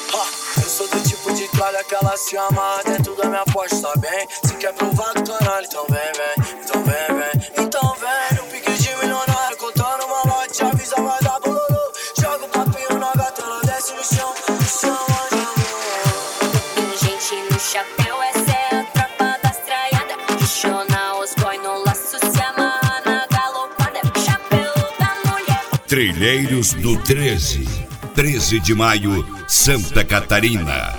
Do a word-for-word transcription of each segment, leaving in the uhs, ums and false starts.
Ha, eu sou do tipo de tralha que ela se amarra dentro da minha Porsche, tá bem? Se quer provar do caralho, então vem, vem, então vem, vem. Então vem, no pique de milionário, contando uma lote, avisa, vai dar bololô. Joga o papinho na gata, ela desce no chão, no chão, onde amor. Gente no chapéu, essa é a tropa das traiadas. Questiona os boy no laço, se amarra na galopada. Chapéu da mulher. Trilheiros do treze, treze de maio, Santa Catarina.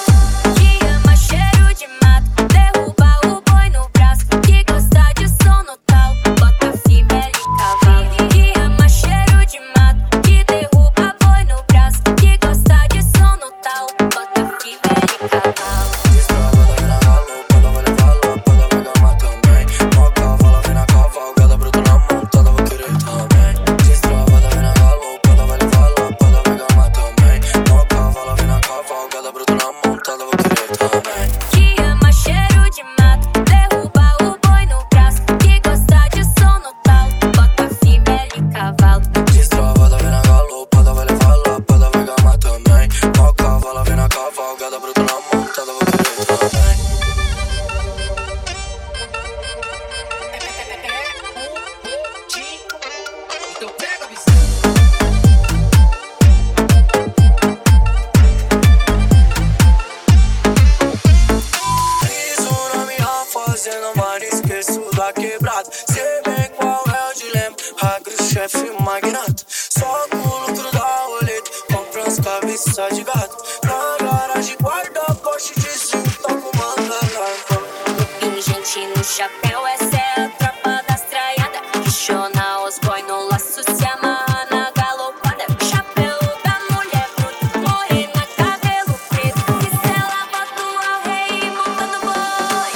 Fazendo mar, esqueço da quebrada. Sei bem qual é o dilema. Agro, chefe, magnata. Só com o lucro da roleta. Compra uns cabeças de gato. Na garagem, guarda Porsche de cinto. Toco manga larga. E gente no chapéu, essa é a tropa das traiadas. Questiona os boy no laço, se amarra na galopada. Chapéu da mulher bruta, morena, cabelo preto. E se ela bota o rei montando boi.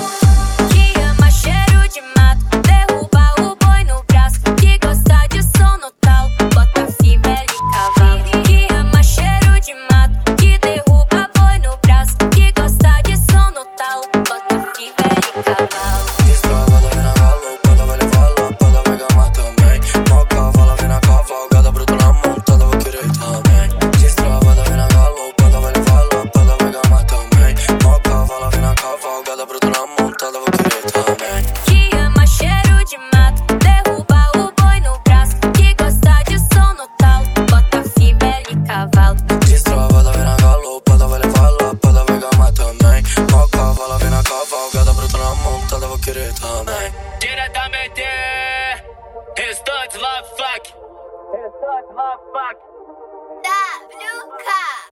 Diretamente, Restantes Love Fuck. Restantes Love Fuck. W K